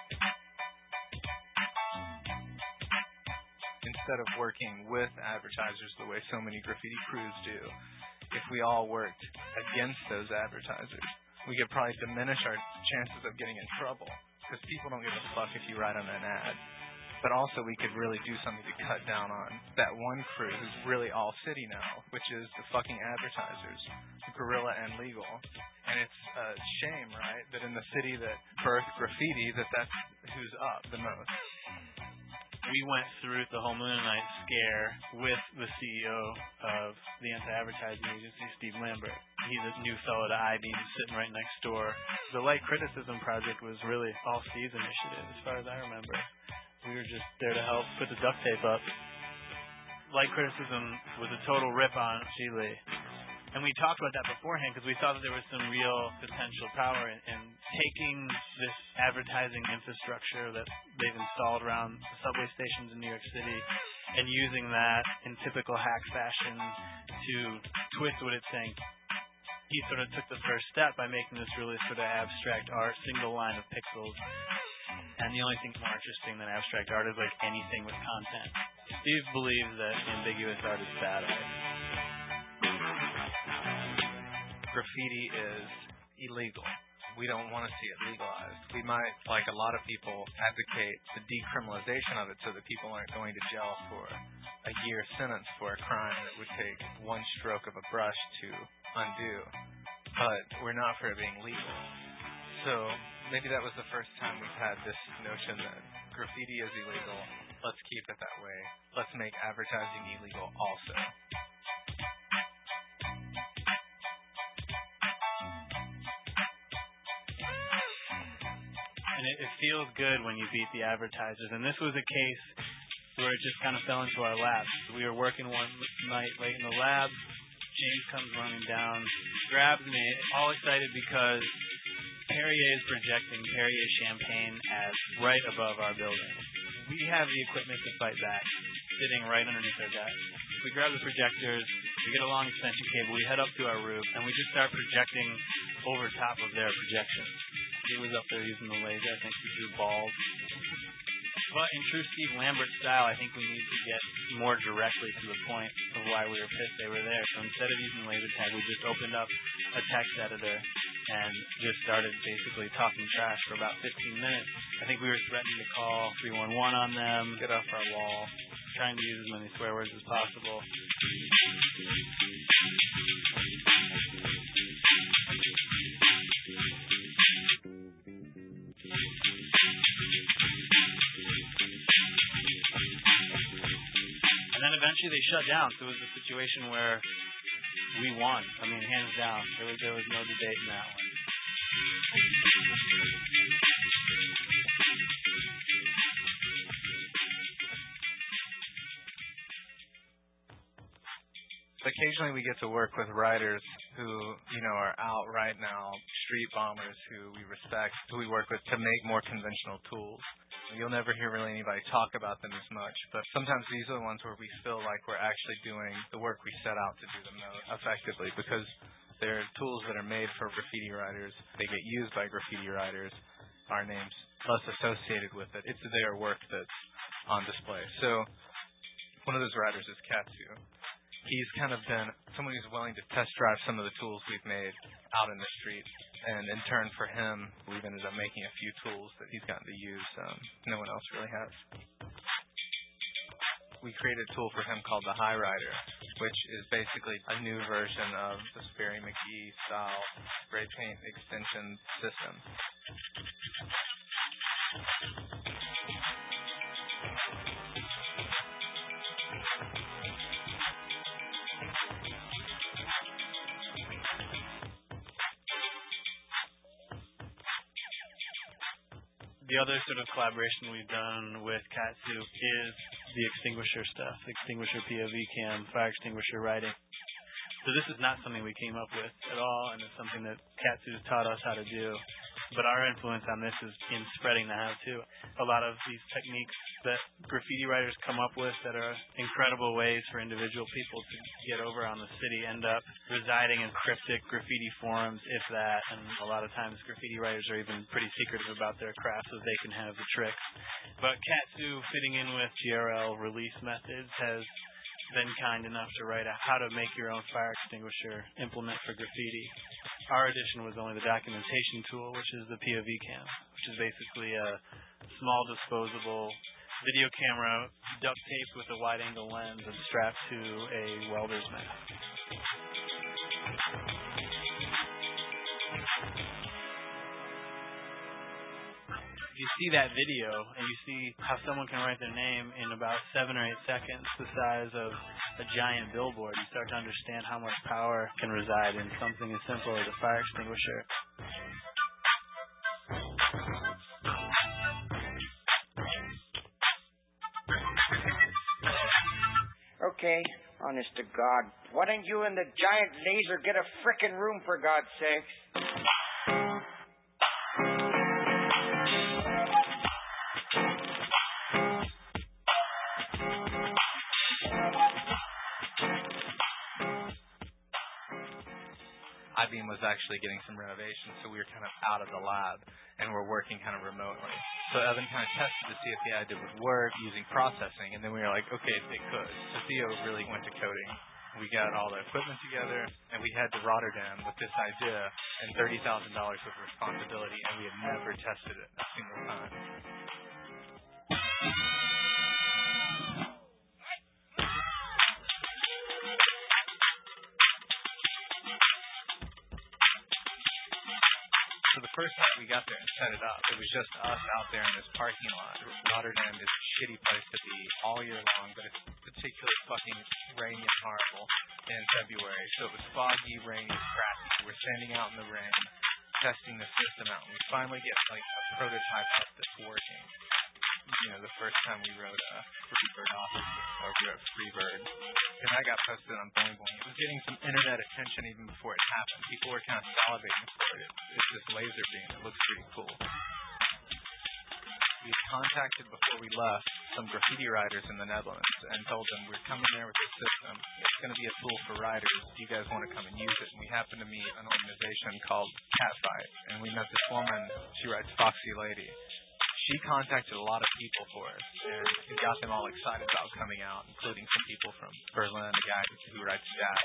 Instead of working with advertisers the way so many graffiti crews do, if we all worked against those advertisers, we could probably diminish our chances of getting in trouble. Because people don't give a fuck if you write on an ad. But also we could really do something to cut down on that one crew who's really all city now, which is the fucking advertisers, Guerrilla and Legal. And it's a shame, right, that in the city that birthed graffiti, that that's who's up the most. We went through the whole Moonanite scare with the C E O of the anti-advertising agency, Steve Lambert. He's a new fellow to I-Beam sitting right next door. The Light Criticism Project was really all Steve's initiative, as far as I remember. We were just there to help put the duct tape up. Light Criticism was a total rip on Chile. And we talked about that beforehand because we thought that there was some real potential power in, in taking this advertising infrastructure that they've installed around the subway stations in New York City and using that in typical hack fashion to twist what it's saying. He sort of took the first step by making this really sort of abstract art, single line of pixels. And the only thing more interesting than abstract art is like anything with content. Steve believes that ambiguous art is bad art. Graffiti is illegal. We don't want to see it legalized. We might, like a lot of people, advocate the decriminalization of it so that people aren't going to jail for a year sentence for a crime that would take one stroke of a brush to undo. But we're not for it being legal. So maybe that was the first time we've had this notion that graffiti is illegal, let's keep it that way. Let's make advertising illegal also. And it, it feels good when you beat the advertisers. And this was a case where it just kind of fell into our laps. We were working one night late in the lab. James comes running down, grabs me, all excited because Perrier is projecting Perrier champagne as right above our building. We have the equipment to fight back, sitting right underneath our desk. We grab the projectors, we get a long extension cable, we head up to our roof, and we just start projecting over top of their projection. He was up there using the laser. I think he drew balls. But in true Steve Lambert style, I think we need to get more directly to the point of why we were pissed they were there. So instead of using laser tag, we just opened up a text editor and just started basically talking trash for about fifteen minutes. I think we were threatening to call three one one on them, get off our wall, trying to use as many swear words as possible. And then eventually they shut down, so it was a situation where we won. I mean, hands down. There was, there was no debate in that one. Occasionally we get to work with writers who, you know, are out right now, street bombers who we respect, who we work with to make more conventional tools. You'll never hear really anybody talk about them as much, but sometimes these are the ones where we feel like we're actually doing the work we set out to do the most effectively, because they're tools that are made for graffiti writers. They get used by graffiti writers. Our name's less associated with it. It's their work that's on display. So one of those writers is Katsu. He's kind of been someone who's willing to test drive some of the tools we've made out in the street. And in turn for him, we've ended up making a few tools that he's gotten to use um, no one else really has. We created a tool for him called the High Rider, which is basically a new version of the Sperry McGee style spray paint extension system. The other sort of collaboration we've done with Katsu is the extinguisher stuff, extinguisher P O V cam, fire extinguisher writing. So this is not something we came up with at all, and it's something that Katsu's taught us how to do. But our influence on this is in spreading the how-to. A lot of these techniques that graffiti writers come up with that are incredible ways for individual people to get over on the city end up residing in cryptic graffiti forums, if that. And a lot of times graffiti writers are even pretty secretive about their craft so they can have the tricks. But Katsu, fitting in with G R L release methods, has been kind enough to write out how to make your own fire extinguisher implement for graffiti. Our edition was only the documentation tool, which is the P O V cam, which is basically a small disposable video camera duct taped with a wide angle lens and strapped to a welder's mask. You see that video and you see how someone can write their name in about seven or eight seconds, the size of a giant billboard. You start to understand how much power can reside in something as simple as a fire extinguisher. Okay, honest to God, why don't you and the giant laser get a frickin' room, for God's sakes? I-Beam was actually getting some renovations, so we were kind of out of the lab, and we're working kind of remotely. So Evan kind of tested to see if the idea would work using processing, and then we were like, okay, it could. So Theo really went to coding. We got all the equipment together, and we head to Rotterdam with this idea and thirty thousand dollars worth of responsibility, and we had never tested it a single time. So the first night we got there and set it up, it was just us out there in this parking lot. Rotterdam is a shitty place to be. all year long, but it's particularly fucking rainy and horrible in February. So it was foggy, rainy, crappy. We're standing out in the rain, testing the system out, and we finally get like a prototype up that's working. You know, the first time we wrote a Freebird Office, or we wrote Freebird, and that got posted on Boing Boing. It was getting some internet attention even before it happened. People were kind of salivating for it. It's this laser beam. It looks pretty cool. We contacted before we left some graffiti writers in the Netherlands and told them we're coming there with this system. It's going to be a tool for writers. Do you guys want to come and use it? And we happened to meet an organization called Catfight, and we met this woman. She writes Foxy Lady. She contacted a lot of people for us, and it got them all excited about coming out, including some people from Berlin, a guy who writes jazz.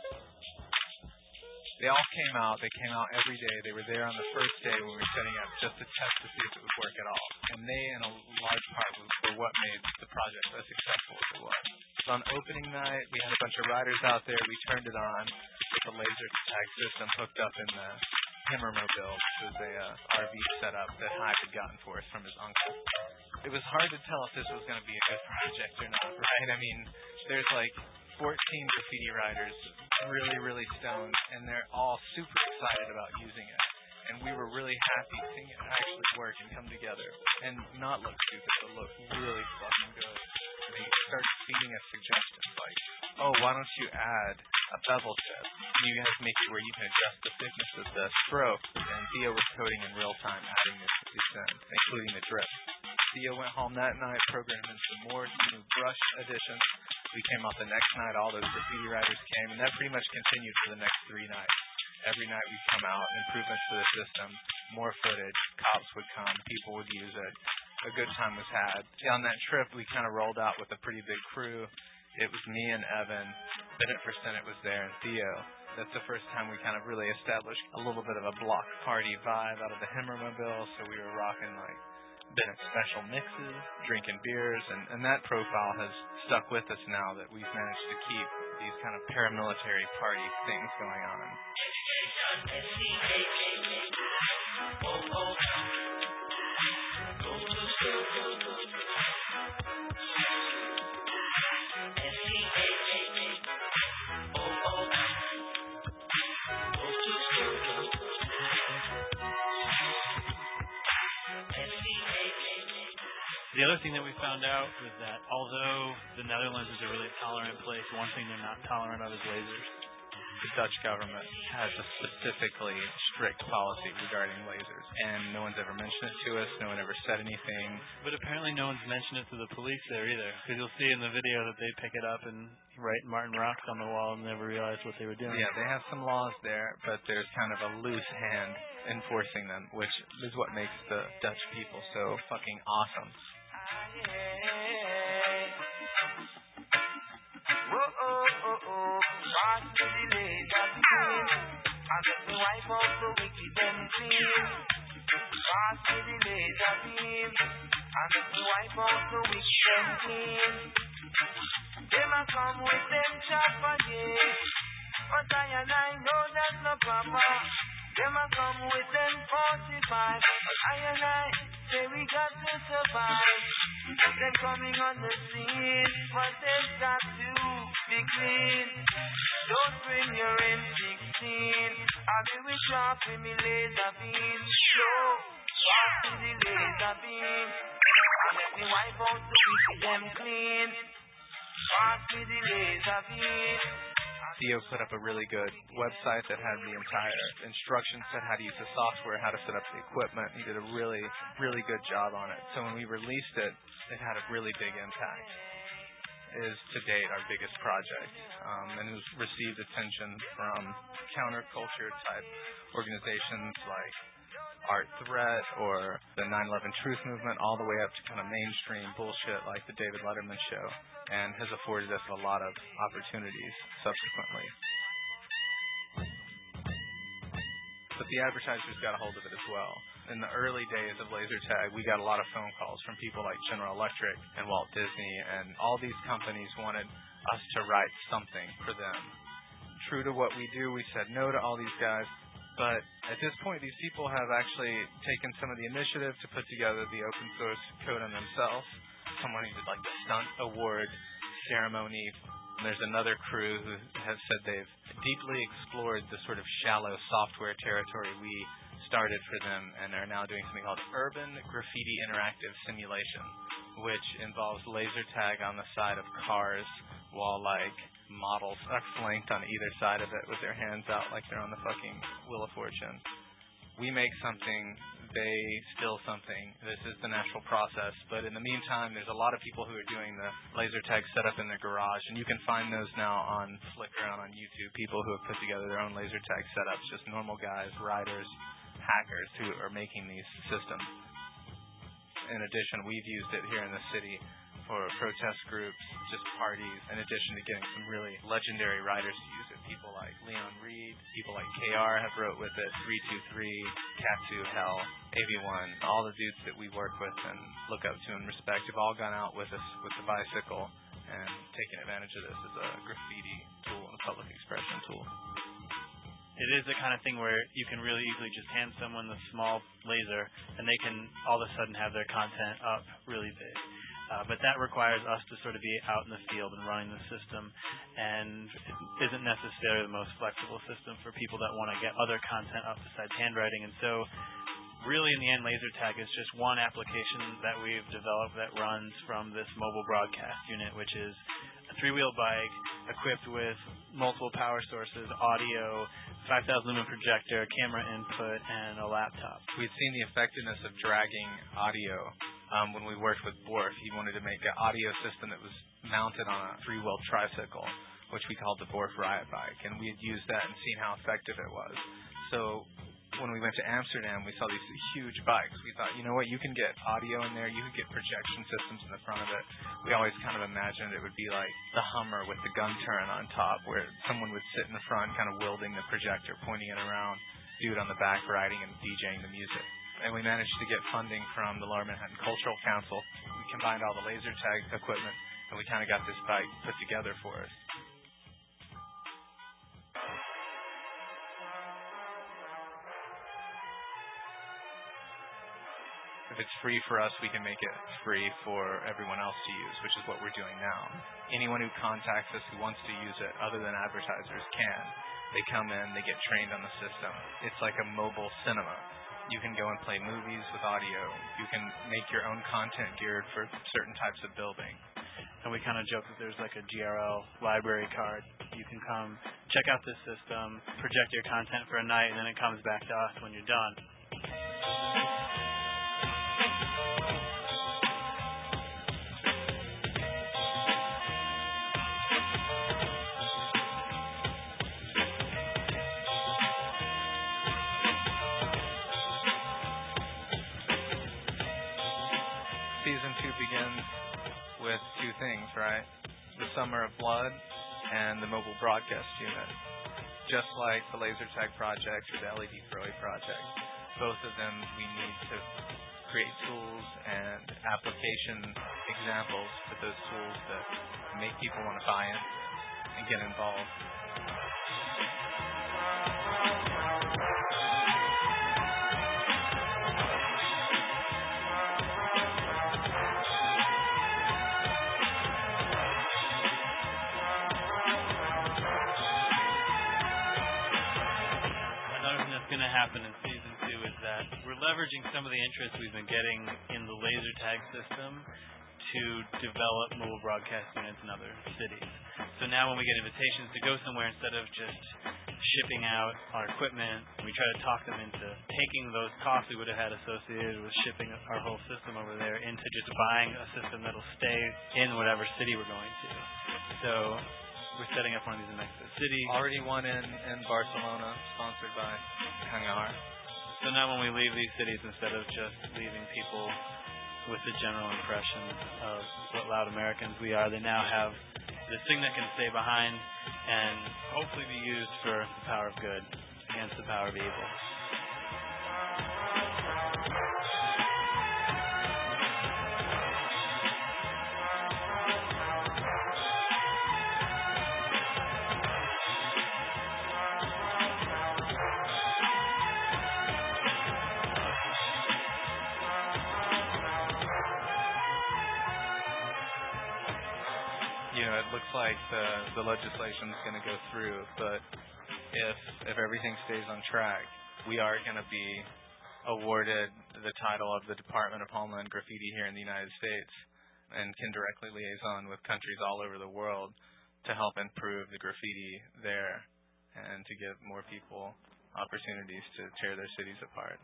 They all came out. They came out every day. They were there on the first day when we were setting up just to test to see if it would work at all. And they, in a large part, were what made the project as successful as it was. So on opening night, we had a bunch of riders out there. We turned it on with a laser tag system hooked up in the Himmermobile, which was a uh, R V setup that Hyde had gotten for us from his uncle. It was hard to tell if this was going to be a good project or not, right? I mean, there's like fourteen graffiti writers, really, really stoned, and they're all super excited about using it. And we were really happy seeing it actually work and come together and not look stupid, but look really fucking good. And they started feeding us suggestions like, oh, why don't you add a bevel tip? You guys make it where you can adjust the thickness of the stroke. And Theo was coding in real time, adding this in, including the drip. Theo went home that night, programmed in some more new brush additions. We came out the next night, all those graffiti writers came, and that pretty much continued for the next three nights. Every night we'd come out, improvements to the system, more footage, cops would come, people would use it. A good time was had. On that trip, we kind of rolled out with a pretty big crew. It was me and Evan, Bennett for Senate was there, and Theo. That's the first time we kind of really established a little bit of a block party vibe out of the Himmermobile, so we were rocking like Bennett special mixes, drinking beers, and, and that profile has stuck with us now that we've managed to keep these kind of paramilitary party things going on. The other thing that we found out was that although the Netherlands is a really tolerant place, one thing they're not tolerant of is lasers. The Dutch government has a specifically strict policy regarding lasers, and no one's ever mentioned it to us. No one ever said anything. But apparently no one's mentioned it to the police there either, because you'll see in the video that they pick it up and write Martin rocks on the wall and never realize what they were doing. Yeah, they have some laws there, but there's kind of a loose hand enforcing them, which is what makes the Dutch people so fucking awesome. Whoa, oh, oh, oh. Pass me the laser beam. I let me wipe out the wicked and clean. Pass me the laser beam. I let me wipe out the wicked and clean. Them a come with them chopper, yeah. But I and I know that's no proper. Them a come with them forty-five. But I and I say we got to survive. Them coming on the scene, but they've got to be clean. Don't bring your M sixteen. I'll be with sharp with me laser beam. So, sharp with the laser beam. And let me wipe out the wicked them clean. Sharp with the laser beam. Theo put up a really good website that had the entire instruction set, how to use the software, how to set up the equipment. He did a really, really good job on it. So when we released it, it had a really big impact. It is to date our biggest project, um, and it was received attention from counterculture type organizations like Art Threat or the nine eleven Truth Movement, all the way up to kind of mainstream bullshit like the David Letterman Show, and has afforded us a lot of opportunities subsequently. But the advertisers got a hold of it as well. In the early days of laser tag, we got a lot of phone calls from people like General Electric and Walt Disney, and all these companies wanted us to write something for them. True to what we do, we said no to all these guys. But at this point, these people have actually taken some of the initiative to put together the open source code on themselves. someone who did like the stunt award ceremony. And there's another crew who has said they've deeply explored the sort of shallow software territory we started for them and are now doing something called Urban Graffiti Interactive Simulation, which involves laser tag on the side of cars while like models are flanked on either side of it with their hands out like they're on the fucking Wheel of Fortune. We make something, they steal something. This is the natural process. But in the meantime, there's a lot of people who are doing the laser tag setup in their garage, and you can find those now on Flickr and on YouTube, people who have put together their own laser tag setups, just normal guys, riders, hackers who are making these systems. In addition, we've used it here in the city for protest groups, just parties, in addition to getting some really legendary writers to use it. People like Leon Reed, people like K R have wrote with it, three two three, Katsu, Hell, A V one, all the dudes that we work with and look up to and respect have all gone out with us with the bicycle and taken advantage of this as a graffiti tool and a public expression tool. It is the kind of thing where you can really easily just hand someone the small laser and they can all of a sudden have their content up really big. Uh, but that requires us to sort of be out in the field and running the system, and it isn't necessarily the most flexible system for people that want to get other content up besides handwriting. And so really in the end, laser tag is just one application that we've developed that runs from this mobile broadcast unit, which is a three-wheel bike equipped with multiple power sources, audio, five thousand lumen projector, camera input, and a laptop. We'd seen the effectiveness of dragging audio um, when we worked with Borf. He wanted to make an audio system that was mounted on a three-wheel tricycle, which we called the Borf Riot Bike, and we had used that and seen how effective it was. So when we went to Amsterdam, we saw these huge bikes. We thought, you know what, you can get audio in there, you can get projection systems in the front of it. We always kind of imagined it would be like the Hummer with the gun turret on top, where someone would sit in the front kind of wielding the projector, pointing it around, dude on the back riding and DJing the music. And we managed to get funding from the Lower Manhattan Cultural Council. We combined all the laser tag equipment, and we kind of got this bike put together for us. If it's free for us, we can make it free for everyone else to use, which is what we're doing now. Anyone who contacts us who wants to use it, other than advertisers, can. They come in, they get trained on the system. It's like a mobile cinema. You can go and play movies with audio. You can make your own content geared for certain types of building. And we kind of joke that there's like a G R L library card. You can come check out this system, project your content for a night, and then it comes back to us when you're done. Season two begins with two things, right? The Summer of Blood and the Mobile Broadcast Unit. Just like the Laser Tag Project or the L E D Throwy Project, both of them we need to create tools and application examples for those tools that make people want to buy in and get involved. Going to happen in season two is that we're leveraging some of the interest we've been getting in the laser tag system to develop mobile broadcast units in other cities. So now when we get invitations to go somewhere, instead of just shipping out our equipment, we try to talk them into taking those costs we would have had associated with shipping our whole system over there into just buying a system that'll stay in whatever city we're going to. So we're setting up one of these in Mexico City. Already one in, in Barcelona, sponsored by Hangar. So now when we leave these cities, instead of just leaving people with the general impression of what loud Americans we are, they now have this thing that can stay behind and hopefully be used for the power of good against the power of evil. you know, it looks like the the legislation is going to go through, but if if everything stays on track, we are going to be awarded the title of the Department of Homeland Graffiti here in the United States, and can directly liaison with countries all over the world to help improve the graffiti there and to give more people opportunities to tear their cities apart.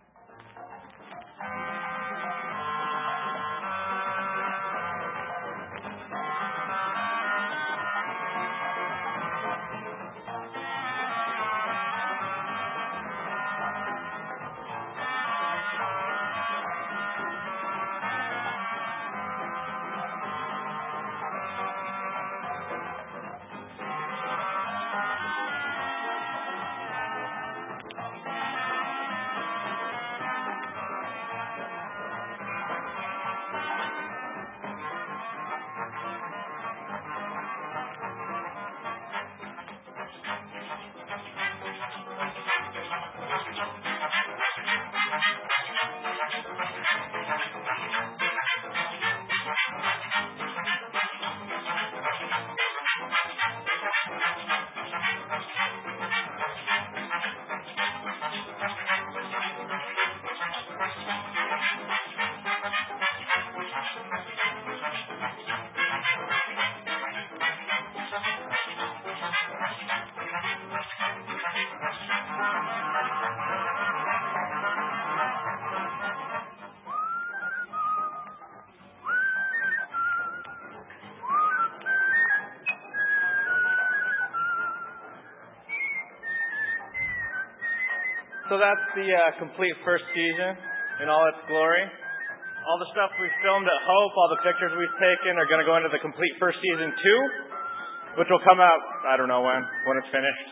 So that's the uh, complete first season in all its glory. All the stuff we filmed at Hope, all the pictures we've taken are going to go into the complete first season two, which will come out, I don't know when, when it's finished.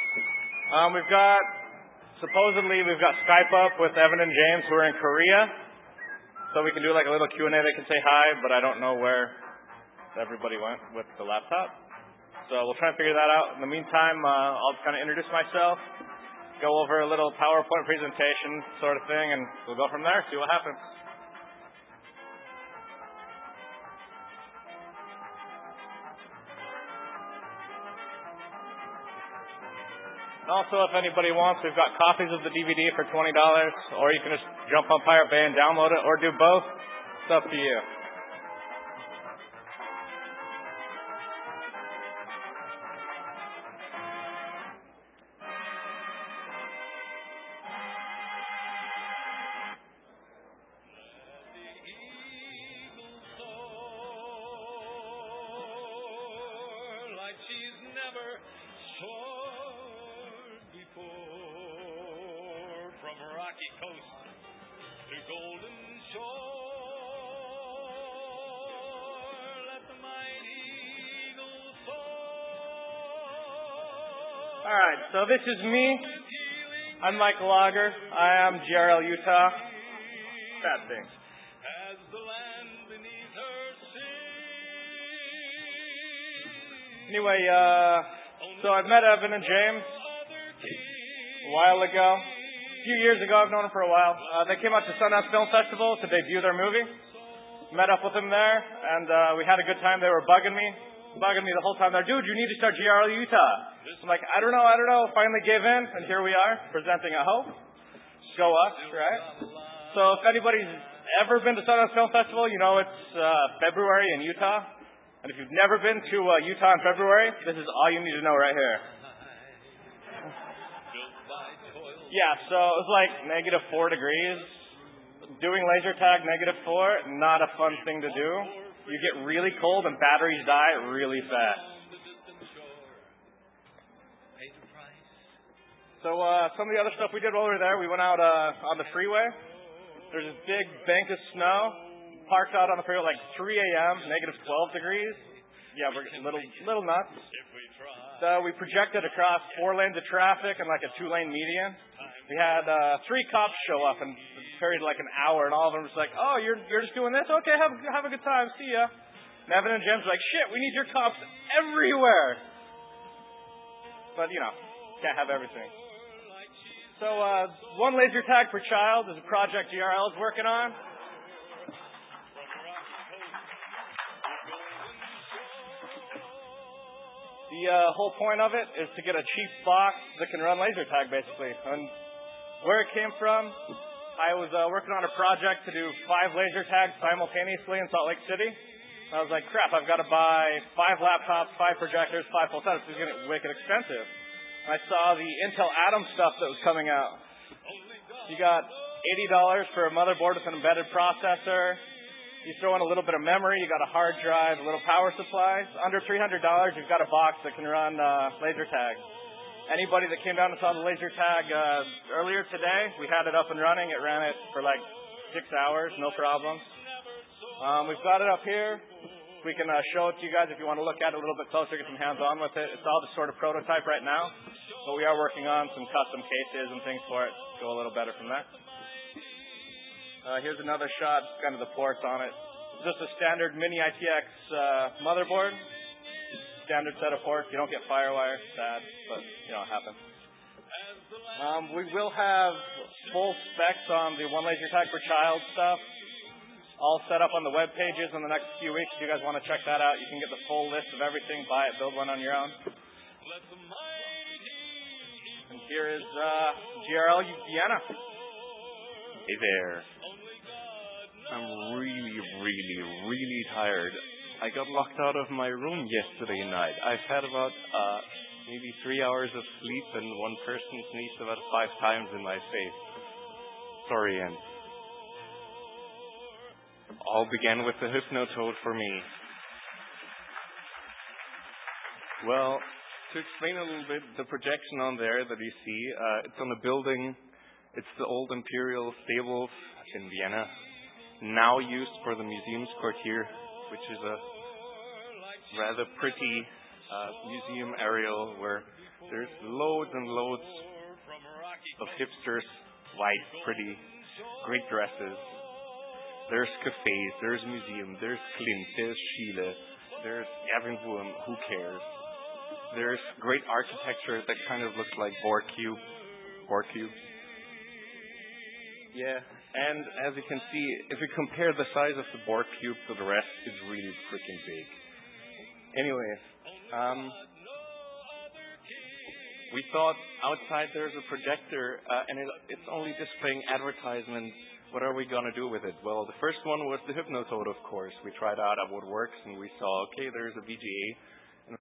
Um, we've got, supposedly, we've got Skype up with Evan and James who are in Korea, so we can do like a little Q and A. They can say hi, but I don't know where everybody went with the laptop. So we'll try and figure that out. In the meantime, uh, I'll kind of introduce myself, go over a little PowerPoint presentation sort of thing, and we'll go from there, see what happens. Also, if anybody wants, we've got copies of the D V D for twenty dollars, or you can just jump on Pirate Bay and download it, or do both. It's up to you. Alright, so this is me. I'm Michael Auger. I am G R L Utah. Bad things. Anyway, uh, so I've met Evan and James a while ago. A few years ago, I've known them for a while. Uh, they came out to Sundance Film Festival to debut their movie. Met up with them there, and uh, we had a good time. They were bugging me, bugging me the whole time. They're, dude, you need to start G R L Utah. I'm like, I don't know, I don't know. Finally gave in, and here we are, presenting a Hope. Go us, right? So if anybody's ever been to Sundance Film Festival, you know it's uh, February in Utah. And if you've never been to uh, Utah in February, this is all you need to know right here. Yeah, so it was like negative four degrees. Doing laser tag negative four, not a fun thing to do. You get really cold and batteries die really fast. So uh, some of the other stuff we did while we were there, we went out uh, on the freeway. There's this big bank of snow. Parked out on the freeway at like three a.m., negative twelve degrees. Yeah, we're a little, little nuts. So we projected across four lanes of traffic and like a two-lane median. We had uh, three cops show up and carried like an hour, and all of them were just like, oh, you're you're just doing this? Okay, have, have a good time. See ya. And Evan and Jim's like, shit, we need your cops everywhere. But, you know, can't have everything. So uh, one laser tag per child is a project G R L is working on. The uh, whole point of it is to get a cheap box that can run laser tag, basically. And where it came from, I was uh, working on a project to do five laser tags simultaneously in Salt Lake City. I was like, crap, I've got to buy five laptops, five projectors, five full sets. This is going to get wicked expensive. I saw the Intel Atom stuff that was coming out. You got eighty dollars for a motherboard with an embedded processor. You throw in a little bit of memory. You got a hard drive, a little power supply. Under three hundred dollars, you've got a box that can run uh, laser tag. Anybody that came down and saw the laser tag uh, earlier today, we had it up and running. It ran it for like six hours, no problem. Um, we've got it up here. We can uh, show it to you guys if you want to look at it a little bit closer, get some hands-on with it. It's all just sort of prototype right now, but we are working on some custom cases and things for it to go a little better from there. Uh, here's another shot, kind of the ports on it. Just a standard mini I T X uh, motherboard. Standard set of ports. You don't get FireWire. Sad, but you know it happens. Um, we will have full specs on the One Laser Tag for Child stuff all set up on the web pages in the next few weeks. If you guys want to check that out, you can get the full list of everything, buy it, build one on your own. And here is uh, G R L Vienna. Hey there. I'm really, really, really tired. I got locked out of my room yesterday night. I've had about uh, maybe three hours of sleep, and one person sneezed about five times in my face. Sorry, Ian. All began with the Hypnotoad for me. Well, to explain a little bit, the projection on there that you see, uh, it's on a building. It's the old Imperial Stables in Vienna, now used for the Museums Quartier, which is a rather pretty uh, museum area where there's loads and loads of hipsters, white, pretty, great dresses. There's cafes, there's museum, there's Klimt, there's Schiele, there's Erwin Wurm, who cares? There's great architecture that kind of looks like Borg Cube. Borg Cube. Yeah, and as you can see, if you compare the size of the Borg Cube to the rest, it's really freaking big. Anyways, um, we thought outside there's a projector, uh, and it, it's only displaying advertisements. What are we going to do with it? Well, the first one was the Hypnotoad, of course. We tried out how it works, and we saw, okay, there's a V G A.